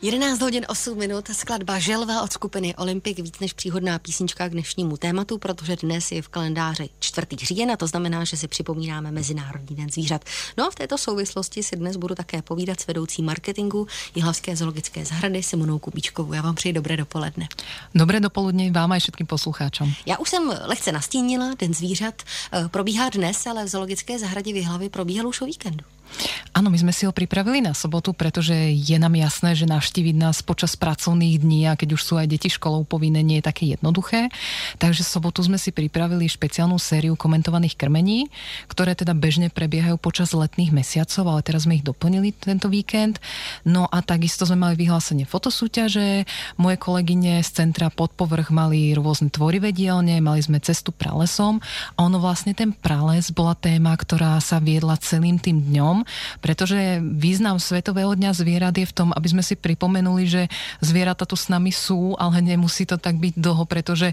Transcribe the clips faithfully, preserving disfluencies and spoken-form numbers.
jedenáct hodin osm minut, skladba Želva od skupiny Olympik, víc než příhodná písnička k dnešnímu tématu, protože dnes je v kalendáři čtvrtý říjen a to znamená, že si připomínáme Mezinárodní den zvířat. No a v této souvislosti si dnes budu také povídat s vedoucí marketingu Jihlavské zoologické zahrady Simonou Kubíčkovou. Já vám přeji dobré dopoledne. Dobré dopoledne vám aj všetkým poslucháčom. Já už jsem lehce nastínila, Den zvířat probíhá dnes, ale v zoologické zahradě v Jihlavě probíhal už o víkendu. Áno, my sme si ho pripravili na sobotu, pretože je nám jasné, že navštíviť nás počas pracovných dní a keď už sú aj deti školou povinné, nie je také jednoduché. Takže sobotu sme si pripravili špeciálnu sériu komentovaných krmení, ktoré teda bežne prebiehajú počas letných mesiacov, ale teraz sme ich doplnili tento víkend. No a takisto sme mali vyhlásenie fotosúťaže, moje kolegyne z centra Podpovrch mali rôzne tvorivé dielne, mali sme cestu pralesom a ono vlastne ten prales bola téma, ktorá sa viedla celým tým dňom, pretože význam Svetového dňa zvierat je v tom, aby sme si pripomenuli, že zvieratá tu s nami sú, ale nemusí to tak byť dlho, pretože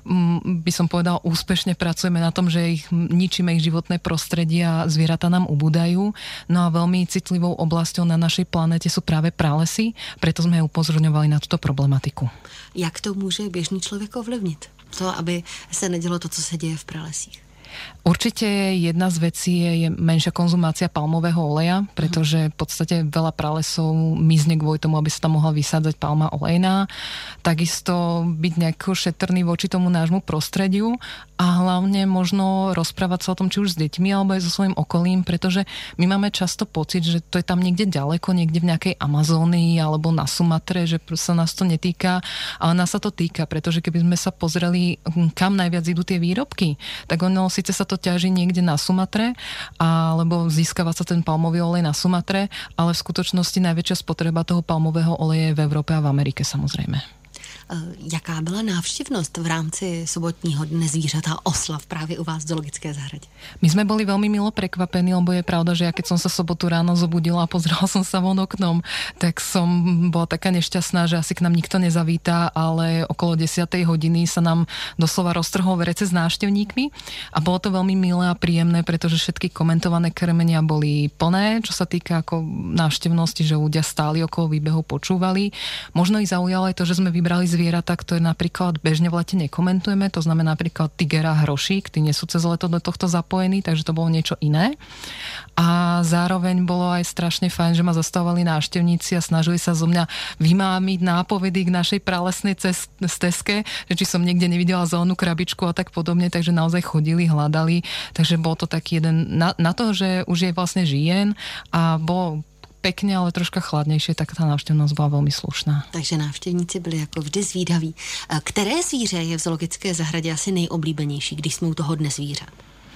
by som povedala, úspešne pracujeme na tom, že ich ničíme ich životné prostredie a zvieratá nám ubúdajú. No a veľmi citlivou oblasťou na našej planete sú práve pralesy, preto sme upozorňovali na túto problematiku. Jak to môže běžný človek ovlivnit? To, aby se nedělo to, co se děje v pralesích. Určite jedna z vecí je, je menšia konzumácia palmového oleja, pretože v podstate veľa pralesov mizne kvôli tomu, aby sa tam mohla vysádzať palma olejná. Takisto byť nejako šetrný voči tomu nášmu prostrediu a hlavne možno rozprávať sa o tom či už s deťmi alebo aj so svojím okolím, pretože my máme často pocit, že to je tam niekde ďaleko, niekde v nejakej Amazónii alebo na Sumatre, že sa nás to netýka, ale nás sa to týka, pretože keby sme sa pozreli, kam najviac idú tie výrobky, tak ono síce sa to ťaží niekde na Sumatre, alebo získava sa ten palmový olej na Sumatre, ale v skutočnosti najväčšia spotreba toho palmového oleje je v Európe a v Amerike samozrejme. Jaká byla návštěvnost v rámci sobotního dne zvířat a oslav právě u vás v zoologické zahradě? My sme boli veľmi milo prekvapení, lebo je pravda, že ja keď som sa sobotu ráno zobudila a pozrela som sa von oknom, tak som bola taká nešťastná, že asi k nám nikto nezavíta, ale okolo desiatej hodiny sa nám doslova roztrhol verece s návštevníkmi a bolo to veľmi milé a príjemné, pretože všetky komentované krmenia boli plné, čo sa týka ako návštevnosti, že ľudia stáli okolo výbehov, počúvali. Možno ich zaujalo aj to, že sme vybrali zvieratá, ktoré napríklad bežne v lete nekomentujeme, to znamená napríklad tiger a hrošík, tí nie sú cez leto do tohto zapojení, takže to bolo niečo iné. A zároveň bolo aj strašne fajn, že ma zastavovali návštevníci a snažili sa zo mňa vymámiť nápovedy k našej pralesnej stezke, že či som niekde nevidela zelenú krabičku a tak podobne, takže naozaj chodili, hľadali, takže bol to taký jeden, na, na to, že už je vlastne žien a bolo pekne, ale troška chladnejšie, tak tá návštevnosť bola veľmi slušná. Takže návštěvníci byli jako vždy zvídaví. Které zvíře je v zoologické zahradě asi nejoblíbenější, když jsme u toho dne zvířat?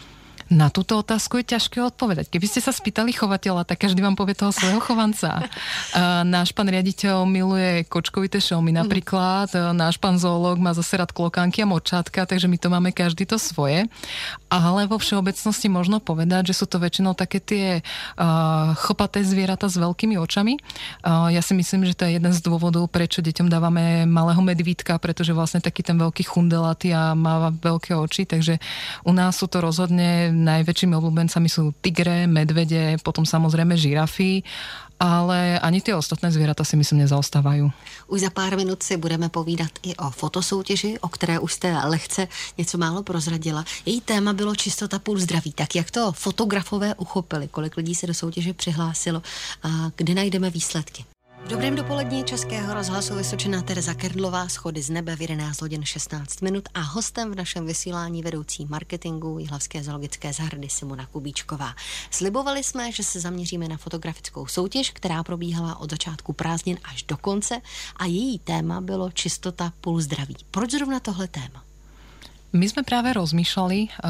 Na túto otázku je ťažké odpovedať. Keby ste sa spýtali chovateľa, tak každý vám povie toho svojho chovanca. Náš pán riaditeľ miluje kočkovité šelmy napríklad, náš pán zoológ má zase rád klokánky a močátka, takže my to máme každý to svoje. Ale vo všeobecnosti možno povedať, že sú to väčšinou také tie uh, chopaté zvieratá s veľkými očami. Uh, ja si myslím, že to je jeden z dôvodov, prečo deťom dávame malého medvídka, pretože vlastne taký ten veľký chundelatý a má veľké oči, takže u nás sú to rozhodne najväčšími obľúbencami sú tigre, medvede, potom samozrejme žirafy, ale ani tie ostatné zvieratá si myslím nezaostávajú. Už za pár minut si budeme povídat i o fotosoutěži, o které už jste lehce něco málo prozradila. Její téma bylo čistota půl zdraví. Tak jak to fotografové uchopili? Kolik lidí se do soutěže přihlásilo? A kde najdeme výsledky? V dobrém dopolední Českého rozhlasu Vysočina Tereza Kerdlová, Schody z nebe v jedenáct hodin šestnáct minut a hostem v našem vysílání vedoucí marketingu Jihlavské zoologické zahrady Simona Kubíčková. Slibovali jsme, že se zaměříme na fotografickou soutěž, která probíhala od začátku prázdnin až do konce a její téma bylo čistota půl zdraví. Proč zrovna tohle téma? My sme práve rozmýšľali,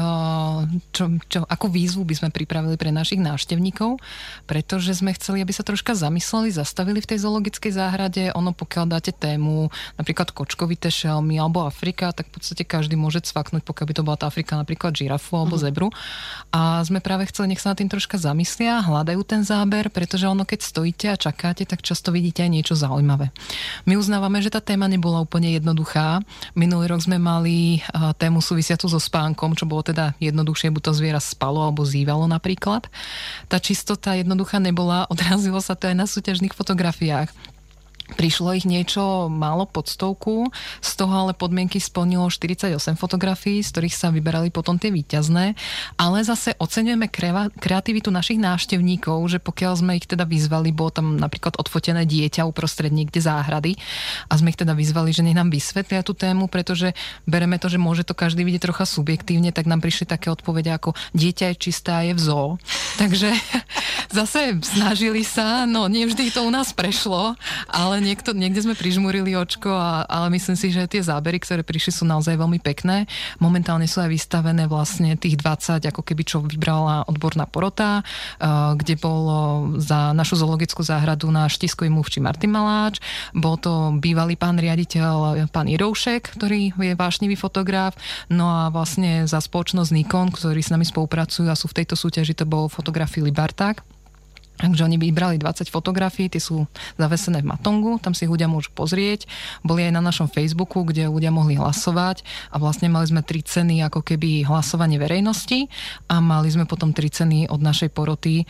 čo, čo, akú výzvu by sme pripravili pre našich návštevníkov, pretože sme chceli, aby sa troška zamysleli, zastavili v tej zoologickej záhrade. Ono, pokiaľ dáte tému napríklad kočkovité šelmy alebo Afrika, tak v podstate každý môže cvaknúť, pokiaľ by to bola tá Afrika, napríklad žirafu alebo zebru. A sme práve chceli, nech sa na tým troška zamyslia, hľadajú ten záber, pretože ono, keď stojíte a čakáte, tak často vidíte aj niečo zaujímavé. My uznávame, že tá téma nebola úplne jednoduchá. Minulý rok sme mali tému tému súvisiacu so spánkom, čo bolo teda jednoduchšie, buď to zviera spalo alebo zývalo napríklad. Tá čistota jednoduchá nebola, odrazilo sa to aj na súťažných fotografiách. Prišlo ich niečo málo pod stovku, z toho ale podmienky splnilo štyridsaťosem fotografií, z ktorých sa vyberali potom tie víťazné, ale zase oceňujeme kreativitu našich návštevníkov, že pokiaľ sme ich teda vyzvali, bolo tam napríklad odfotené dieťa uprostred niekde záhrady a sme ich teda vyzvali, že nech nám vysvetlia tú tému, pretože bereme to, že môže to každý vidieť trocha subjektívne, tak nám prišli také odpovede ako dieťa je čistá, je v zoo. Takže zase snažili sa, no nie vždy to u nás prešlo, ale niekto, niekde sme prižmurili očko, a, ale myslím si, že tie zábery, ktoré prišli, sú naozaj veľmi pekné. Momentálne sú aj vystavené vlastne tých dvadsať, ako keby čo vybrala odborná porota, uh, kde bol za našu zoologickú záhradu náš tiskový mluvčí Martin Maláč, bol to bývalý pán riaditeľ, pán Iroušek, ktorý je vášnivý fotograf, no a vlastne za spoločnosť Nikon, ktorí s nami spolupracujú a sú v tejto súťaži, to bol fotograf Filip Barták. Takže oni vybrali dvadsať fotografií, tie sú zavesené v Matongu, tam si ľudia môžu pozrieť. Boli aj na našom Facebooku, kde ľudia mohli hlasovať a vlastne mali sme tri ceny ako keby hlasovanie verejnosti a mali sme potom tri ceny od našej poroty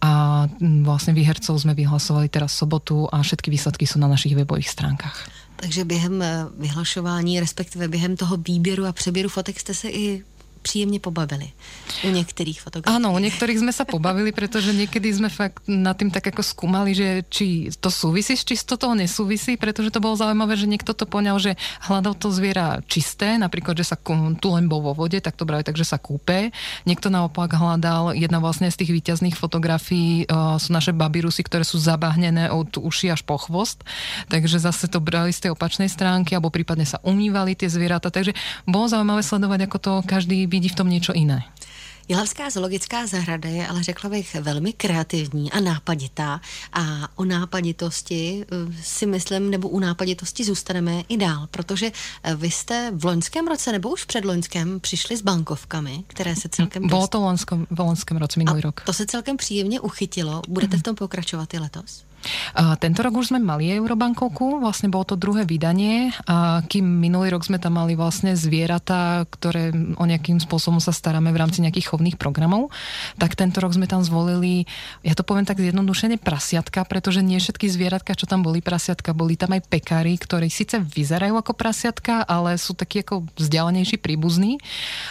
a vlastne výhercov sme vyhlasovali teraz v sobotu a všetky výsledky sú na našich webových stránkach. Takže během vyhlašování, respektive během toho výběru a přeběru fotek jste se i príjemne pobavili u niektorých fotografií. Áno, u niektorých sme sa pobavili, pretože niekedy sme fakt nad tým tak ako skúmali, že či to súvisí s čistotou, nesúvisí, pretože to bolo zaujímavé, že niekto to poňal, že hľadal to zviera čisté, napríklad, že sa tu len bol vo vode, tak to brali tak, že sa kúpe. Niekto naopak hľadal, jedna vlastne z tých víťazných fotografií uh, sú naše babyrusy, ktoré sú zabahnené od uši až po chvost, takže zase to brali z tej opačnej stránky, alebo prípadne sa umývali tie zvieratá, takže bolo zaujímavé sledovať, ako to každý vidí v tom niečo iné. Jihlavská zoologická zahrada je, ale řekla bych, velmi kreativní a nápaditá. A o nápaditosti si myslím, nebo u nápaditosti zůstaneme i dál, protože vy jste v loňském roce, nebo už před loňském, přišli s bankovkami, které se celkem... Bylo to v loňském roce, minulý rok. To se celkem příjemně uchytilo. Budete v tom pokračovat i letos? Uh, tento rok už sme mali Eurobankovku, vlastne bolo to druhé vydanie a kým minulý rok sme tam mali vlastne zvieratá, ktoré o nejakým spôsobom sa staráme v rámci nejakých chovných programov, tak tento rok sme tam zvolili, ja to poviem tak zjednodušene, prasiatka, pretože nie všetky zvieratka, čo tam boli prasiatka, boli tam aj pekári, ktorí síce vyzerajú ako prasiatka, ale sú takí ako vzdialenejší príbuzní.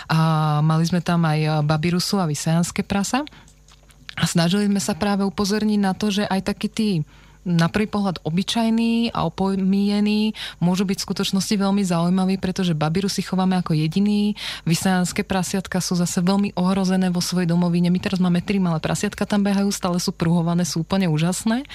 A mali sme tam aj babyrusu a vysajanské prasa. A snažili sme sa práve upozorniť na to, že aj takí tí na prvý pohľad obyčajní a opomíjení môžu byť v skutočnosti veľmi zaujímaví, pretože babyrusy chováme ako jediný, vysajanské prasiatka sú zase veľmi ohrozené vo svojej domovine. My teraz máme tri malé prasiatka, tam behajú, stále sú pruhované, sú úplne úžasné.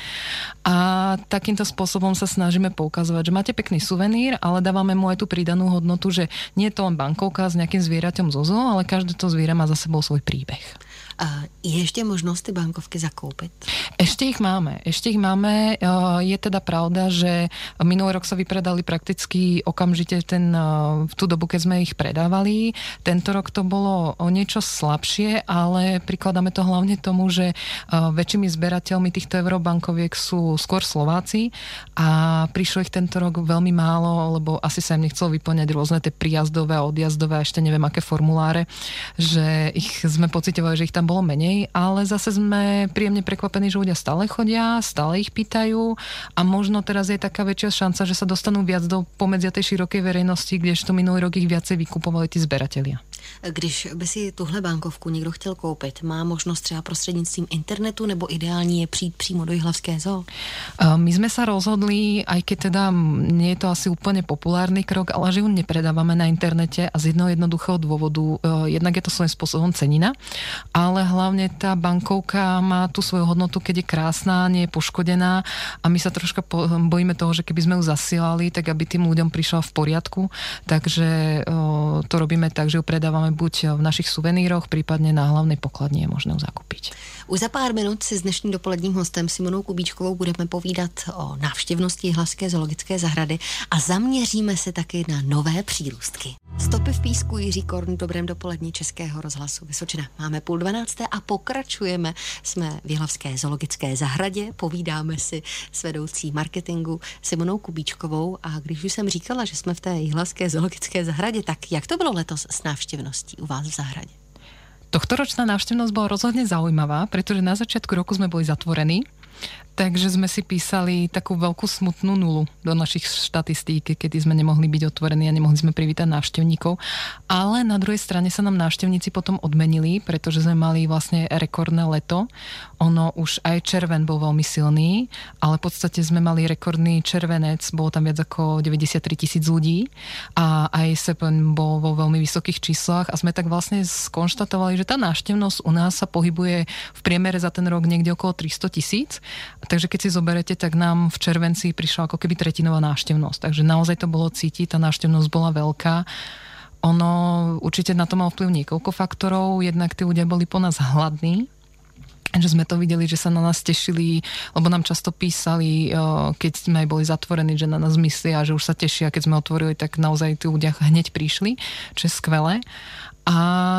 A takýmto spôsobom sa snažíme poukazovať, že máte pekný suvenír, ale dávame mu aj tú pridanú hodnotu, že nie je to len bankovka s nejakým zvieraťom zo zoo, ale každé to zviera má za sebou svoj príbeh. A je ešte možnosť tie bankovky zakúpiť? Ešte ich máme. Ešte ich máme. Je teda pravda, že minulý rok sa vypredali prakticky okamžite ten, v tú dobu, keď sme ich predávali. Tento rok to bolo o niečo slabšie, ale prikladáme to hlavne tomu, že väčšími zberateľmi týchto eurobankoviek sú skôr Slováci a prišlo ich tento rok veľmi málo, lebo asi sa im nechcelo vyplňať rôzne tie príjazdové a odjazdové a ešte neviem aké formuláre, že ich sme pocitovali, že ich tam bolo menej, ale zase sme príjemne prekvapení, že ľudia stále chodia, stále ich pýtajú a možno teraz je taká väčšia šanca, že sa dostanú viac do pomedzia tej širokej verejnosti, kdežto minulý rok ich viacej vykupovali tí zberatelia. Když by si tuhle bankovku někdo chtěl koupit, má možnost třeba prostřednictvím internetu nebo ideální je přijít přímo do Jihlavské zoo? My sme sa rozhodli, aj keď teda nie je to asi úplne populárny krok, ale že ju nepredávame na internete a z jednoho jednoduchého dôvodu, jednak je to svojím spôsobom cenina, ale hlavne tá bankovka má tú svoju hodnotu, keď je krásna, nie je poškodená a my sa troška bojíme toho, že keby sme ju zasielali, tak aby tým ľuďom prišla v poriadku, takže to robíme tak, že ju predávame buď v našich suveníroch, prípadne na hlavnej pokladni je možné ju zakúpiť. Už za pár minut si s dnešním dopoledním hostem Simonou Kubíčkovou budeme povídat o návštěvnosti Jihlavské zoologické zahrady a zaměříme se taky na nové přírůstky. Stopy v písku, Jiří Korn, dobrém dopolední Českého rozhlasu Vysočina. Máme půl dvanácté a pokračujeme. Jsme v Jihlavské zoologické zahradě, povídáme si s vedoucí marketingu Simonou Kubíčkovou a když už jsem říkala, že jsme v té Jihlavské zoologické zahradě, tak jak to bylo letos s návštěvností u vás v zahradě? Tohtoročná návštevnosť bola rozhodne zaujímavá, pretože na začiatku roku sme boli zatvorení Takže sme si písali takú veľkú smutnú nulu do našich štatistík, kedy sme nemohli byť otvorení a nemohli sme privítať návštevníkov. Ale na druhej strane sa nám návštevníci potom odmenili, pretože sme mali vlastne rekordné leto. Ono už aj červen bol veľmi silný, ale v podstate sme mali rekordný červenec, bolo tam viac ako deväťdesiattri tisíc ľudí a aj srpen bol vo veľmi vysokých číslach a sme tak vlastne skonštatovali, že tá návštevnosť u nás sa pohybuje v priemere za ten rok niekde okolo tristo tisíc. Takže keď si zoberete, tak nám v červenci prišla ako keby tretinová návštevnosť. Takže naozaj to bolo cítiť, tá návštevnosť bola veľká. Ono určite na to mal vplyv niekoľko faktorov. Jednak tí ľudia boli po nás hladní, že sme to videli, že sa na nás tešili, lebo nám často písali, keď sme aj boli zatvorení, že na nás myslia, že už sa tešia, keď sme otvorili, tak naozaj tí ľudia hneď prišli, čo je skvelé. A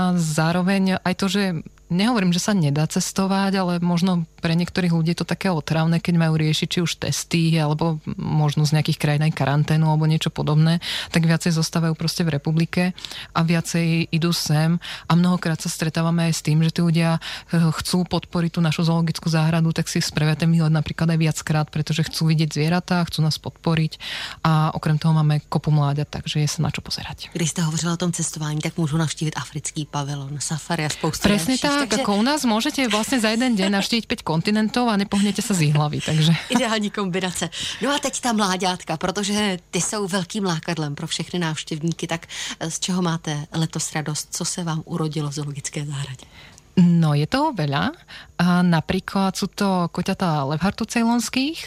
zároveň aj to, že nehovorím, že sa nedá cestovať, ale možno pre niektorých ľudí je to také otravné, keď majú riešiť či už testy, alebo možno z nejakých krajín aj karanténu, alebo niečo podobné, tak viacej zostávajú proste v republike a viacej idú sem. A mnohokrát sa stretávame aj s tým, že tí ľudia chcú podporiť tú našu zoologickú záhradu, tak si spravia ten výlet napríklad aj viackrát, pretože chcú vidieť zvieratá, chcú nás podporiť a okrem toho máme kopu mláďat, takže je sa na čo pozerať. Když jste hovořila o tom cestování, tak môžu navštívit africký pavilon, safari a spoustu Presne dalších. tak, takže... ako u nás môžete vlastne za jeden deň navštíviť päť kontinentov a nepohnete sa z hlavy, takže... Ideální kombinace. No a teď ta mláďátka, protože ty jsou velkým lákadlem pro všechny návštěvníky, tak z čeho máte letos radost? Co se vám urodilo v zoologické zahradě? No, je toho veľa. A napríklad sú to koťatá levhartu cejlonských,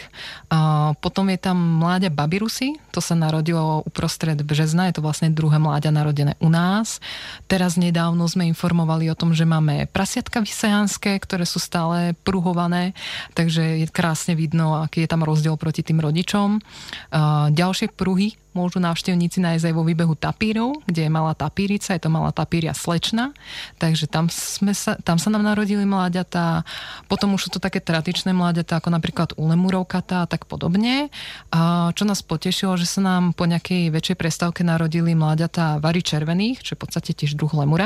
a potom je tam mláďa babirusy, to sa narodilo uprostred března, je to vlastne druhé mláďa narodené u nás. Teraz nedávno sme informovali o tom, že máme prasiatka vysejanské, ktoré sú stále pruhované, takže je krásne vidno, aký je tam rozdiel proti tým rodičom. A ďalšie pruhy môžu návštevníci nájsť aj vo výbehu tapírov, kde je malá tapírica, je to malá tapíria slečna, takže tam, sme sa, tam sa nám narodili mláďatá. Potom už sú to také tradičné mláďatá, ako napríklad u lemúrovkatá a tak podobne. A čo nás potešilo, že sa nám po nejakej väčšej prestávke narodili mláďatá vary červených, čo je v podstate tiež druh lemura.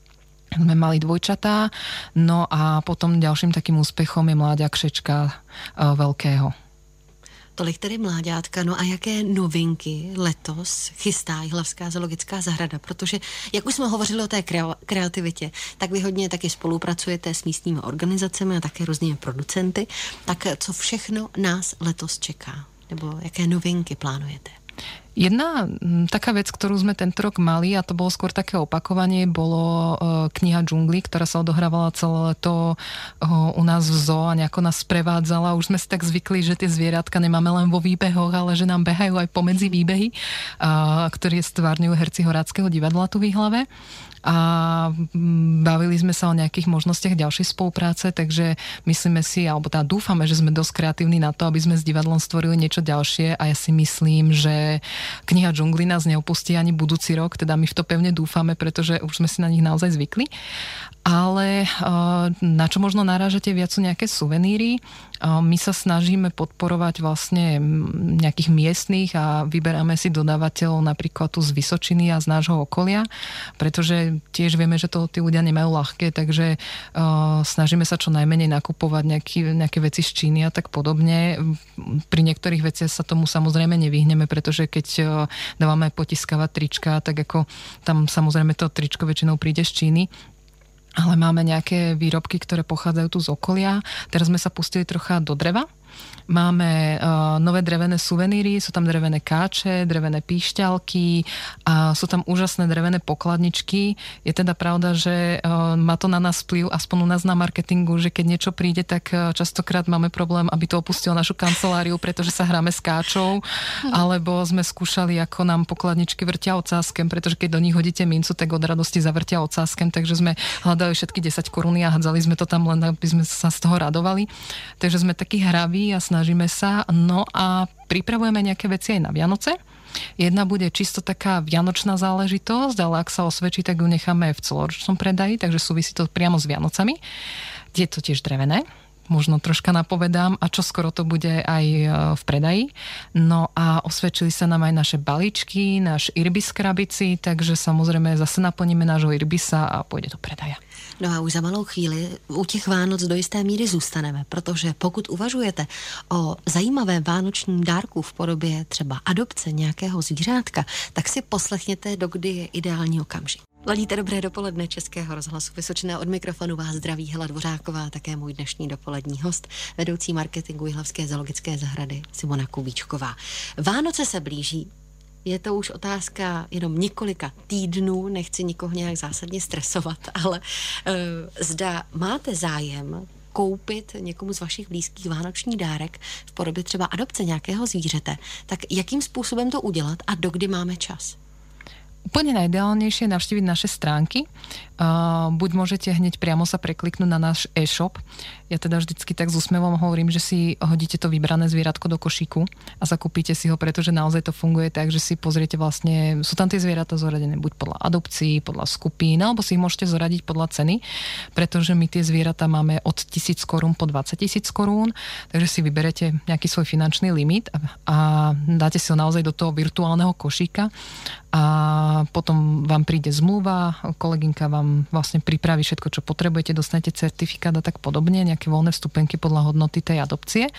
Sme mali dvojčatá, no a potom ďalším takým úspechom je mláďa křečka veľkého. Tolik tedy mláďátka, no a jaké novinky letos chystá Jihlavská zoologická zahrada, protože jak už jsme hovořili o té kreativitě, tak vy hodně taky spolupracujete s místními organizacemi a také různými producenty, tak co všechno nás letos čeká, nebo jaké novinky plánujete? Jedna taká vec, ktorú sme tento rok mali, a to bolo skôr také opakovanie, bolo kniha džungly, ktorá sa odohrávala celé leto u nás v zoo a nejako nás sprevádzala. Už sme si tak zvykli, že tie zvieratka nemáme len vo výbehoch, ale že nám behajú aj pomedzi výbehy, ktoré stvárňujú herci Horáckeho divadla tu v Jihlave. A bavili sme sa o nejakých možnostiach ďalšej spolupráce, takže myslíme si, alebo tá dúfame, že sme dosť kreatívni na to, aby sme s divadlom stvorili niečo ďalšie a ja si myslím, že kniha džungly nás neopustí ani budúci rok, teda my v to pevne dúfame, pretože už sme si na nich naozaj zvykli. Ale na čo možno narážate viac sú nejaké suveníry. My sa snažíme podporovať vlastne nejakých miestnych a vyberáme si dodávateľov napríklad tu z Vysočiny a z nášho okolia, pretože tiež vieme, že to tí ľudia nemajú ľahké, takže snažíme sa čo najmenej nakupovať nejaký, nejaké veci z Číny a tak podobne. Pri niektorých veciach sa tomu samozrejme nevyhneme, pretože keď dávame potiskávať trička, tak ako tam samozrejme to tričko väčšinou príde z Číny. Ale máme nejaké výrobky, ktoré pochádzajú tu z okolia. Teraz sme sa pustili trocha do dreva. Máme uh, nové drevené suveníry, sú tam drevené káče, drevené píšťalky a sú tam úžasné drevené pokladničky. Je teda pravda, že uh, má to na nás vplyv, aspoň u nás na marketingu, že keď niečo príde, tak uh, častokrát máme problém, aby to opustilo našu kanceláriu, pretože sa hráme s káčou, alebo sme skúšali, ako nám pokladničky vrtia ocáskem, pretože keď do nich hodíte mincu, tak od radosti zavrtia ocáskem, takže sme hľadali všetky desať koruny a hádzali sme to tam len, aby sme sa z toho radovali. Takže sme takí hraví a snažíme sa. No a pripravujeme nejaké veci aj na Vianoce. Jedna bude čisto taká vianočná záležitosť, ale ak sa osvedčí, tak ju necháme v celoročnom predaji, takže súvisí to priamo s Vianocami. Je to tiež drevené. možno troška napovedám, a čo skoro to bude aj v predaji. No a osvedčili sa nám aj naše balíčky, náš irbis krabici, takže samozrejme zase naplníme nášho irbisa a pôjde do predaja. No a už za malou chvíli u těch Vánoc do jisté míry zůstaneme, protože pokud uvažujete o zajímavém vánočním dárku v podobě třeba adopce nějakého zvířátka, tak si poslechněte, dokdy je ideální okamžik. Ladíte dobré dopoledne Českého rozhlasu Vysočina, od mikrofonu vás zdraví Hela Dvořáková, také můj dnešní dopolední host, vedoucí marketingu Jihlavské zoologické zahrady Simona Kubíčková. Vánoce se blíží. Je to už otázka jenom několika týdnů, nechci nikoho nějak zásadně stresovat, ale uh, zda máte zájem koupit někomu z vašich blízkých vánoční dárek v podobě třeba adopce nějakého zvířete, tak jakým způsobem to udělat a dokdy máme čas? Úplne najideálnejšie je navštíviť naše stránky. Uh, buď môžete hneď priamo sa prekliknúť na náš e-shop. Ja teda vždycky tak s úsmevom hovorím, že si hodíte to vybrané zvieratko do košíku a zakúpite si ho, pretože naozaj to funguje tak, že si pozriete vlastne, sú tam tie zvieratá zoradené buď podľa adopcií, podľa skupín, alebo si ich môžete zoradiť podľa ceny, pretože my tie zvieratá máme od tisíc korún po dvadsať tisíc korún, takže si vyberete nejaký svoj finančný limit a, a dáte si ho naozaj do toho virtuálneho košíka a potom vám príde zmluva, kolegynka vám vlastne pripraví všetko, čo potrebujete, dostanete certifikát a tak podobne, nejaké voľné vstupenky podľa hodnoty tej adopcie.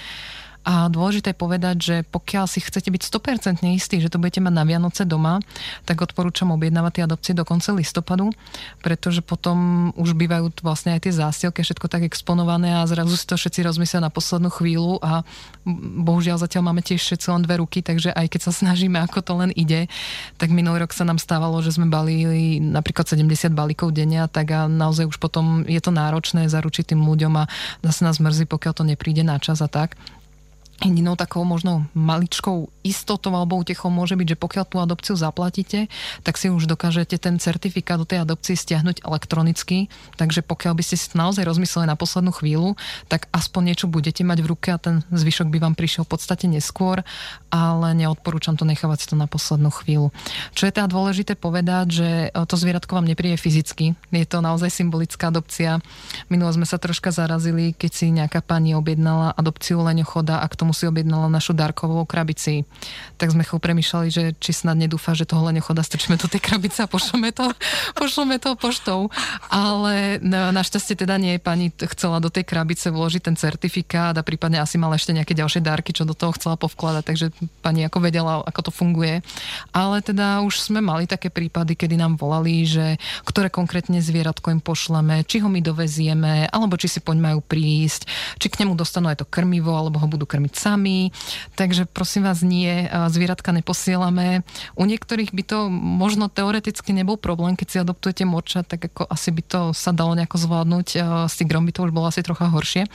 A dôležité je povedať, že pokiaľ si chcete byť sto percent istí, že to budete mať na Vianoce doma, tak odporúčam objednávať tie adopcie do konca listopadu, pretože potom už bývajú vlastne aj tie zásielky, všetko tak exponované a zrazu si to všetci rozmyslia na poslednú chvíľu a bohužiaľ zatiaľ máme tiež všetci len dve ruky, takže aj keď sa snažíme, ako to len ide, tak minulý rok sa nám stávalo, že sme balili napríklad sedemdesiat balíkov denne, tak a naozaj už potom je to náročné zaručiť tým ľuďom a zase nás mrzí, pokiaľ to nepríde na čas a tak. Jedinou takou možno maličkou istotou alebo útechou môže byť, že pokiaľ tú adopciu zaplatíte, tak si už dokážete ten certifikát do tej adopcie stiahnuť elektronicky, takže pokiaľ by ste si naozaj rozmysleli na poslednú chvíľu, tak aspoň niečo budete mať v ruke a ten zvyšok by vám prišiel v podstate neskôr, ale neodporúčam to nechávať si to na poslednú chvíľu. Čo je teda dôležité povedať, že to zvieratko vám nepríde fyzicky, je to naozaj symbolická adopcia. Minulo sme sa troška zarazili, keď si nejaká pani objednala adopciu leňochoda a k tomu si objednala našu darkovú krabici. Tak sme chvíľu premýšľali, že či snad nedúfa, že toho leňochoda strčíme do tej krabice a pošleme to, pošleme to poštou. Ale našťastie teda nie, pani chcela do tej krabice vložiť ten certifikát a prípadne asi mala ešte nejaké ďalšie dárky, čo do toho chcela povkladať, takže pani ako vedela, ako to funguje. Ale teda už sme mali také prípady, kedy nám volali, že ktoré konkrétne zvieratko im pošleme, či ho my dovezieme, alebo či si poď majú prísť, či k nemu dostanú aj to krmivo, alebo ho budú krmiť sami. Takže prosím vás, nie, zvieratka neposielame. U niektorých by to možno teoreticky nebol problém, keď si adoptujete morča, tak ako asi by to sa dalo nejako zvládnuť. S tigrom by to už bolo asi trocha horšie.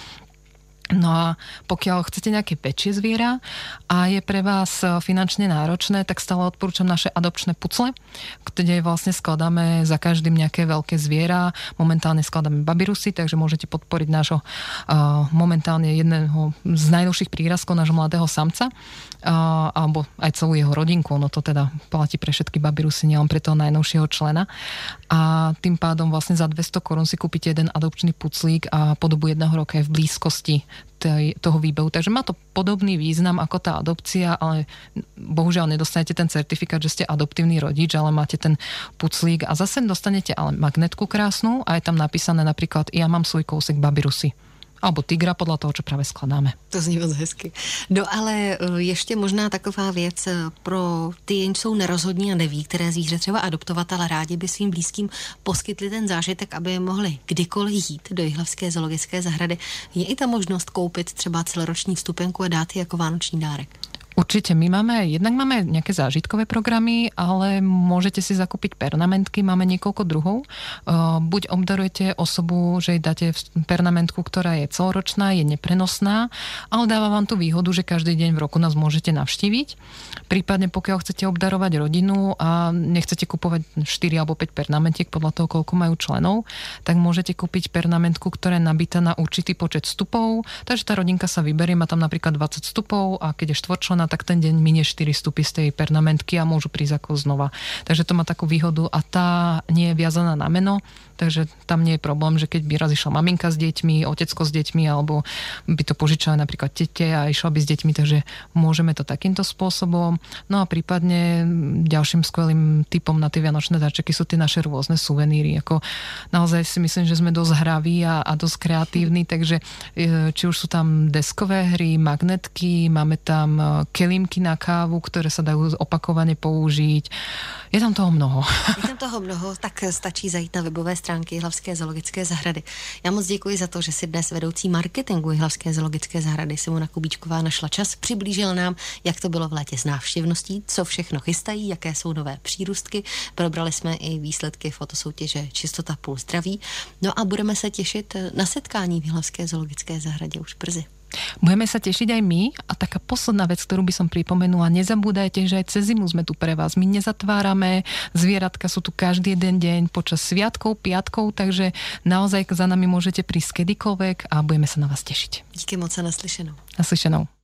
No a pokiaľ chcete nejaké väčšie zviera a je pre vás finančne náročné, tak stále odporúčam naše adopčné pucle, kde vlastne skladáme za každým nejaké veľké zviera. Momentálne skladáme babyrusy, takže môžete podporiť nášho uh, momentálne jedného z najnovších prírazkov, nášho mladého samca, uh, alebo aj celú jeho rodinku. No to teda platí pre všetky babyrusy, nielen pre toho najnovšieho člena. A tým pádom vlastne za dvesto korún si kúpite jeden adopčný puclík a po dobu jedného roka je v blízkosti tej, toho výbehu. Takže má to podobný význam ako tá adopcia, ale bohužiaľ nedostanete ten certifikát, že ste adoptívny rodič, ale máte ten puclík a zase dostanete ale magnetku krásnu a je tam napísané napríklad ja mám svoj kousek babyrusy. Alebo tigra, podľa toho, čo práve skladáme. To zní moc hezky. No ale ještě možná taková věc pro ty, jenž jsou nerozhodní a neví, které zvíře třeba adoptovat, ale rádi by svým blízkým poskytli ten zážitek, aby je mohli kdykoliv jít do Jihlavské zoologické zahrady. Je i ta možnost koupit třeba celoroční vstupenku a dát ji jako vánoční dárek? Určite, my máme, jednak máme nejaké zážitkové programy, ale môžete si zakúpiť pernamentky, máme niekoľko druhov. Buď obdarujete osobu, že jej dáte pernamentku, ktorá je celoročná, je neprenosná, ale dáva vám tú výhodu, že každý deň v roku nás môžete navštíviť. Prípadne pokiaľ chcete obdarovať rodinu a nechcete kupovať štyri alebo päť pernamentiek podľa toho, koľko majú členov, tak môžete kúpiť pernamentku, ktorá je nabitá na určitý počet vstupov, takže tá rodinka sa vyberie, má tam napríklad dvadsať vstupov a keď je štvorčlenná telefón a tak ten deň minie štyri vstupy z tej pernamentky a môžu prísť ako znova. Takže to má takú výhodu a tá nie je viazaná na meno, takže tam nie je problém, že keď by raz išla maminka s deťmi, otecko s deťmi, alebo by to požičala napríklad tete a išla by s deťmi, takže môžeme to takýmto spôsobom. No a prípadne ďalším skvelým typom na tie vianočné darčeky sú tie naše rôzne suveníry. Ako naozaj si myslím, že sme dosť hraví a, a dosť kreatívni, takže či už sú tam deskové hry, magnetky, máme tam kelímky na kávu, ktoré sa dajú opakovane použiť. Je tam toho mnoho. Je tam toho mnoho, tak stačí zajít na webové stránky Jihlavské zoologické zahrady. Já moc děkuji za to, že si dnes vedoucí marketingu Jihlavské zoologické zahrady Simona Kubíčková našla čas, přiblížila nám, jak to bylo v létě s návštěvností, co všechno chystají, jaké jsou nové přírůstky. Probrali jsme i výsledky fotosoutěže Čistota půl zdraví. No a budeme se těšit na setkání v Jihlavské zoologické zahradě už brzy. Budeme sa tešiť aj my a taká posledná vec, ktorú by som pripomenula, nezabúdajte, že aj cez zimu sme tu pre vás. My nezatvárame, zvieratka sú tu každý jeden deň počas sviatkov, piatkov, takže naozaj za nami môžete prísť kedykoľvek a budeme sa na vás tešiť. Díky moc a naslyšenou. Naslyšenou.